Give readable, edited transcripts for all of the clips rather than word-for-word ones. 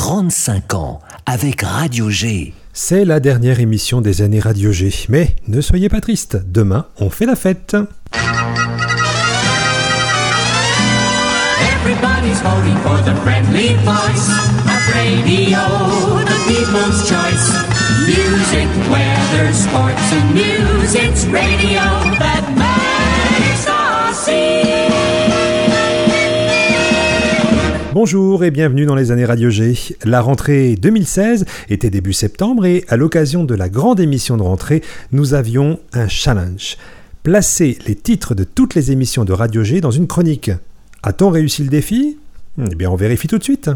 35 ans avec Radio G. C'est la dernière émission des années Radio G. Mais ne soyez pas tristes, demain on fait la fête. Everybody's voting for the friendly voice of radio, the people's choice. Music, weather, sports and news, it's radio that makes us sing. Bonjour et bienvenue dans les années Radio G. La rentrée 2016 était début septembre et à l'occasion de la grande émission de rentrée, nous avions un challenge. Placer les titres de toutes les émissions de Radio G dans une chronique. A-t-on réussi le défi ? Eh bien, on vérifie tout de suite.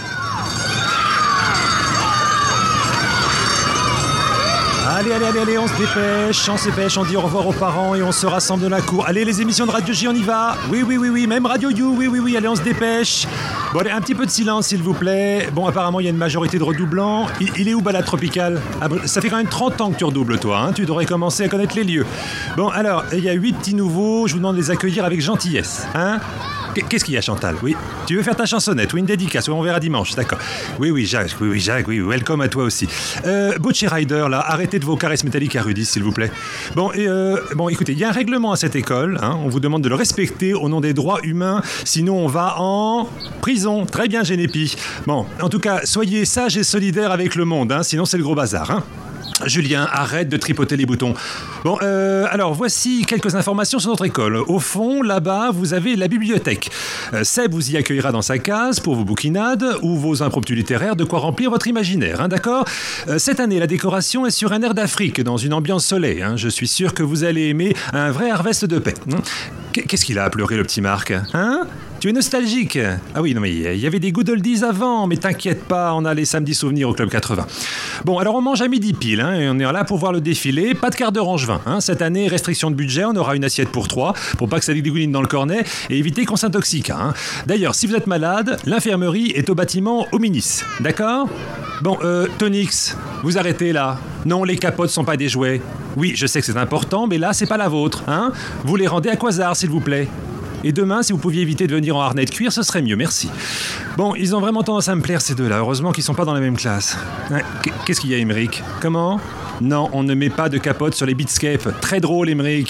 Allez, on se dépêche, on dit au revoir aux parents et on se rassemble dans la cour. Allez, les émissions de Radio J, on y va. Oui, même Radio You, oui, allez, on se dépêche. Bon, allez, un petit peu de silence, s'il vous plaît. Bon, apparemment, il y a une majorité de redoublants. Il est où, Balade Tropicale ? Ah, ça fait quand même 30 ans que tu redoubles, toi, hein. Tu devrais commencer à connaître les lieux. Bon, alors, il y a 8 petits nouveaux, je vous demande de les accueillir avec gentillesse, hein. Qu'est-ce qu'il y a, Chantal ? Oui. Tu veux faire ta chansonnette ou une dédicace ? On verra dimanche, d'accord. Oui, Jacques, welcome à toi aussi. Butchie Rider, là, arrêtez de vos caresses métalliques à Rudy, s'il vous plaît. Bon, écoutez, il y a un règlement à cette école, hein, on vous demande de le respecter au nom des droits humains, sinon on va en prison. Très bien, Génépi. Bon, en tout cas, soyez sages et solidaires avec le monde, hein, sinon c'est le gros bazar, hein. Julien, arrête de tripoter les boutons. Bon, alors voici quelques informations sur notre école. Au fond, là-bas, vous avez la bibliothèque. Seb vous y accueillera dans sa case pour vos bouquinades ou vos impromptus littéraires, de quoi remplir votre imaginaire, hein, d'accord ? Cette année, la décoration est sur un air d'Afrique, dans une ambiance soleil. Hein. Je suis sûr que vous allez aimer un vrai harvest de paix. Qu'est-ce qu'il a à pleurer, le petit Marc ? Hein ? Tu es nostalgique ? Ah oui, non mais il y avait des good oldies avant, mais t'inquiète pas, on a les samedis souvenirs au Club 80. Bon, alors on mange à midi pile, hein, et on est là pour voir le défilé, pas de quart d'heure angevin. Hein. Cette année, restriction de budget, on aura une assiette pour 3, pour pas que ça dégouline dans le cornet, et éviter qu'on s'intoxique. Hein. D'ailleurs, si vous êtes malade, l'infirmerie est au bâtiment Hominis, d'accord ? Bon, Tonix, vous arrêtez là. Non, les capotes sont pas des jouets. Oui, je sais que c'est important, mais là, c'est pas la vôtre, hein ? Vous les rendez à Quasar, s'il vous plaît. Et demain, si vous pouviez éviter de venir en harnais de cuir, ce serait mieux, merci. Bon, ils ont vraiment tendance à me plaire, ces deux-là. Heureusement qu'ils sont pas dans la même classe. Qu'est-ce qu'il y a, Émeric ? Comment ? Non, on ne met pas de capote sur les beatscapes. Très drôle, Émeric.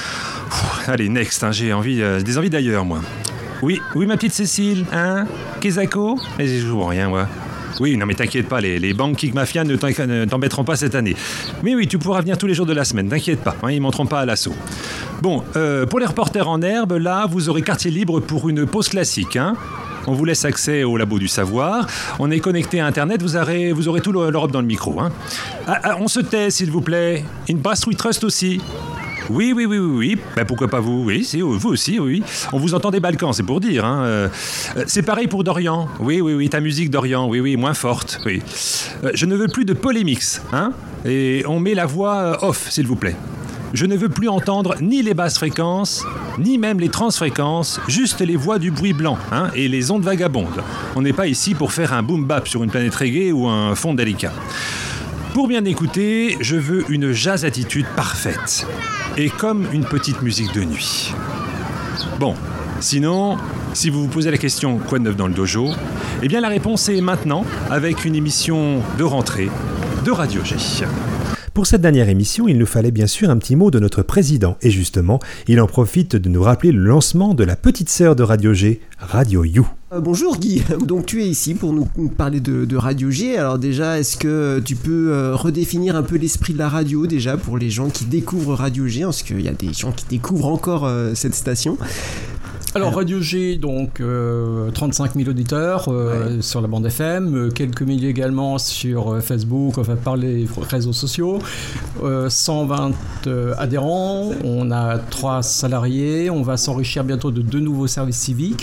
Allez, next, hein, j'ai des envies d'ailleurs, moi. Oui, ma petite Cécile, hein ? Kezako ? Mais je joue rien, moi. Oui, non mais t'inquiète pas, les banques Kick Mafia ne t'embêteront pas cette année. Mais oui, tu pourras venir tous les jours de la semaine, t'inquiète pas, hein, ils monteront pas à l'assaut. Bon, pour les reporters en herbe, là, vous aurez quartier libre pour une pause classique, hein. On vous laisse accès au labo du savoir. On est connecté à Internet, vous aurez tout l'Europe dans le micro, hein. On se tait, s'il vous plaît. Une Brass We Trust aussi. Oui. Ben, pourquoi pas vous ? Oui, c'est vous aussi, oui. On vous entend des Balkans, c'est pour dire. Hein. C'est pareil pour Dorian. Oui, ta musique, Dorian. Oui, moins forte. Oui. Je ne veux plus de polémiques. Hein. Et on met la voix off, s'il vous plaît. Je ne veux plus entendre ni les basses fréquences, ni même les transfréquences, juste les voix du bruit blanc, hein, et les ondes vagabondes. On n'est pas ici pour faire un boom-bap sur une planète reggae ou un fond délicat. Pour bien écouter, je veux une jazz attitude parfaite. Et comme une petite musique de nuit. Bon, sinon, si vous vous posez la question « Quoi de neuf dans le dojo ?», eh bien la réponse est maintenant, avec une émission de rentrée de Radio G. Pour cette dernière émission, il nous fallait bien sûr un petit mot de notre président. Et justement, il en profite de nous rappeler le lancement de la petite sœur de Radio G, Radio You. Bonjour Guy, donc tu es ici pour nous parler de Radio G. Alors déjà, est-ce que tu peux redéfinir un peu l'esprit de la radio déjà pour les gens qui découvrent Radio G, parce qu'il y a des gens qui découvrent encore cette station. Alors Radio G, donc 35 000 auditeurs sur la bande FM, quelques milliers également sur Facebook, enfin par les réseaux sociaux, 120 adhérents, on a 3 salariés, on va s'enrichir bientôt de 2 nouveaux services civiques,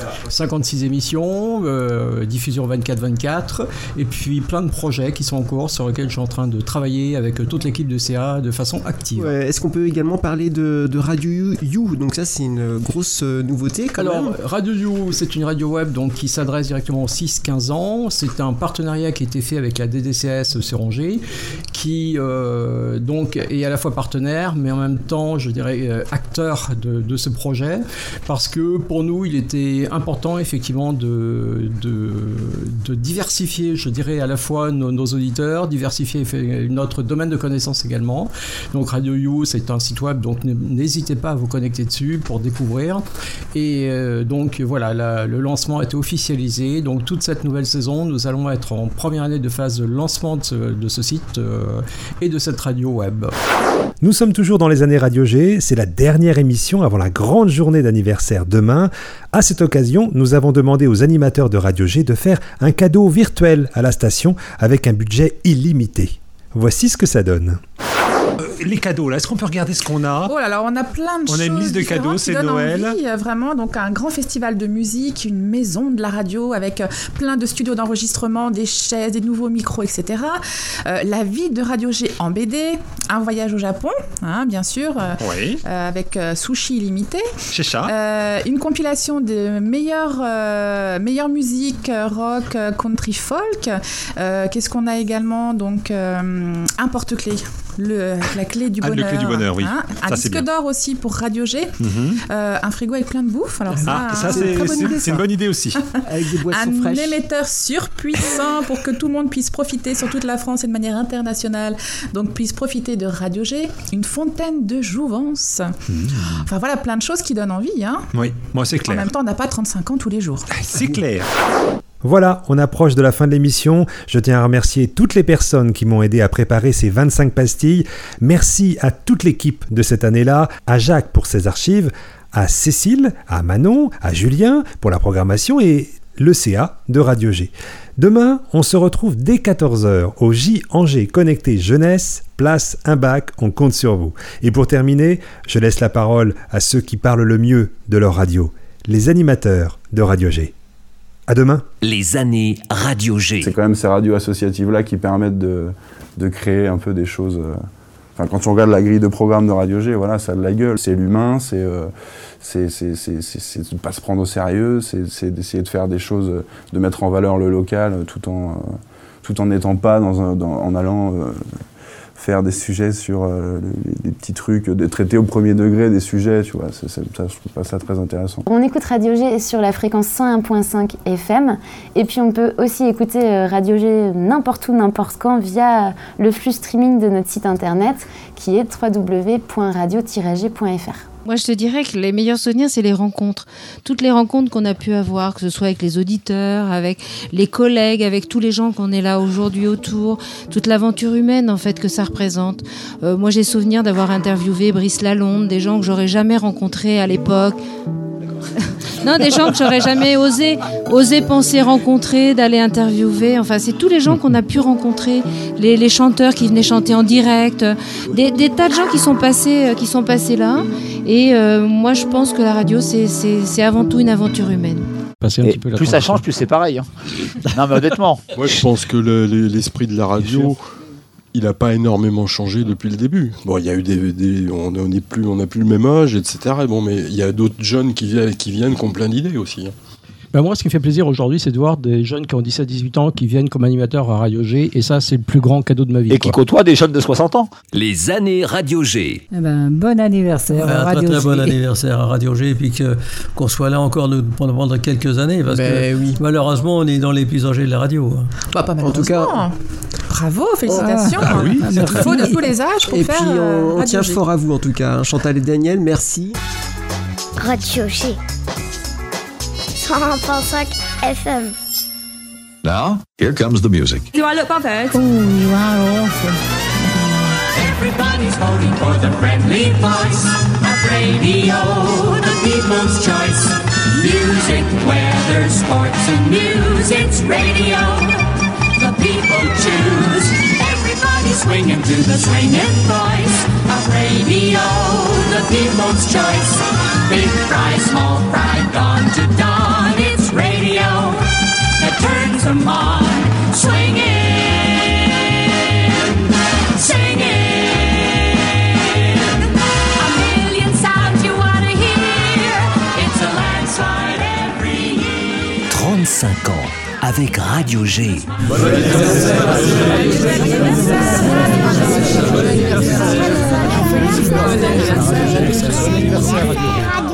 56 émissions, diffusion 24/24, et puis plein de projets qui sont en cours sur lesquels je suis en train de travailler avec toute l'équipe de CA de façon active. Est-ce qu'on peut également parler de Radio You ? Donc ça c'est une grosse nouveautés quand même. Radio You, c'est une radio web donc, qui s'adresse directement aux 6-15 ans. C'est un partenariat qui a été fait avec la DDCS Serongé, qui donc est à la fois partenaire, mais en même temps, je dirais, acteur de ce projet, parce que pour nous, il était important effectivement de diversifier, je dirais, à la fois nos auditeurs, diversifier notre domaine de connaissances également. Donc Radio You, c'est un site web, donc n'hésitez pas à vous connecter dessus pour découvrir. Et donc voilà, le lancement a été officialisé. Donc toute cette nouvelle saison, nous allons être en première année de phase de lancement de ce site et de cette radio web. Nous sommes toujours dans les années Radio G, c'est la dernière émission avant la grande journée d'anniversaire demain. À cette occasion, nous avons demandé aux animateurs de Radio G de faire un cadeau virtuel à la station avec un budget illimité. Voici ce que ça donne. Les cadeaux, là, est-ce qu'on peut regarder ce qu'on a ? Oh là là, on a plein de choses. On a une liste de cadeaux, c'est Noël. Envie, vraiment, donc un grand festival de musique, une maison de la radio avec plein de studios d'enregistrement, des chaises, des nouveaux micros, etc. La vie de Radio G en BD, un voyage au Japon, hein, bien sûr, oui. Avec sushi illimité. Chez Chat. Une compilation de meilleure musique rock, country, folk. Qu'est-ce qu'on a également ? Donc, un porte-clés. La clé du bonheur. Le clé du bonheur, oui. Hein, un disque d'or aussi pour Radio G. Un frigo avec plein de bouffe. Alors ça c'est une bonne idée aussi. Avec des boissons fraîches. Un émetteur surpuissant pour que tout le monde puisse profiter sur toute la France et de manière internationale. Donc puisse profiter de Radio G. Une fontaine de jouvence. Enfin voilà, plein de choses qui donnent envie. Hein. Oui, moi c'est clair. En même temps, on n'a pas 35 ans tous les jours. C'est clair. Voilà, on approche de la fin de l'émission. Je tiens à remercier toutes les personnes qui m'ont aidé à préparer ces 25 pastilles. Merci à toute l'équipe de cette année-là, à Jacques pour ses archives, à Cécile, à Manon, à Julien pour la programmation et le CA de Radio G. Demain, on se retrouve dès 14h au J Angers Connecté Jeunesse, place un bac, on compte sur vous. Et pour terminer, je laisse la parole à ceux qui parlent le mieux de leur radio, les animateurs de Radio G. À demain. Les années Radio G. C'est quand même ces radios associatives-là qui permettent de créer un peu des choses... Enfin, quand on regarde la grille de programme de Radio G, voilà, ça a de la gueule. C'est l'humain, c'est de ne pas se prendre au sérieux, c'est d'essayer de faire des choses, de mettre en valeur le local tout en n'étant pas en allant... faire des sujets sur des petits trucs, de traiter au premier degré des sujets, tu vois, ça, je trouve pas ça très intéressant. On écoute Radio G sur la fréquence 101.5 FM, et puis on peut aussi écouter Radio G n'importe où, n'importe quand, via le flux streaming de notre site internet, qui est www.radio-g.fr. Moi, je te dirais que les meilleurs souvenirs, c'est les rencontres. Toutes les rencontres qu'on a pu avoir, que ce soit avec les auditeurs, avec les collègues, avec tous les gens qu'on est là aujourd'hui autour, toute l'aventure humaine, en fait, que ça représente. Moi, j'ai souvenir d'avoir interviewé Brice Lalonde, des gens que j'aurais jamais rencontrés à l'époque. Non, des gens que j'aurais jamais osé penser rencontrer, d'aller interviewer. Enfin, c'est tous les gens qu'on a pu rencontrer, les chanteurs qui venaient chanter en direct, des tas de gens qui sont passés là. Et moi, je pense que la radio, c'est avant tout une aventure humaine. Plus ça change, plus c'est pareil. Hein. Non, mais honnêtement. Moi, je pense que l'esprit de la radio, il n'a pas énormément changé depuis le début. Bon, il y a eu on n'a plus le même âge, etc. Bon, mais il y a d'autres jeunes qui viennent, qui ont plein d'idées aussi. Ben moi, ce qui me fait plaisir aujourd'hui, c'est de voir des jeunes qui ont 17-18 ans qui viennent comme animateurs à Radio G, et ça, c'est le plus grand cadeau de ma vie. Et qui côtoient des jeunes de 60 ans. Les années Radio G. Eh ben, bon anniversaire à Radio G. Très bon anniversaire à Radio G, et puis qu'on soit là encore pendant quelques années, parce que malheureusement, on est dans les plus âgés de la radio. Bah, pas malheureusement. En tout cas, bravo, félicitations. Oui, il faut de tous les âges pour faire. Et puis, on tient fort à vous, en tout cas. Chantal et Daniel, merci. Radio G. 101.5 FM. Now, here comes the music. Do I look bothered? Oh, you are awesome. Everybody's voting for the friendly voice of radio, the people's choice. Music, weather, sports, and news, it's radio. The people choose. Everybody's swinging to the swinging voice of radio, the people's choice. Big fry, small fry, dawn to dawn, it's radio that turns them on. Swinging, singing, a million sounds you want to hear. It's a avec Radio G. Bon anniversaire Radio G.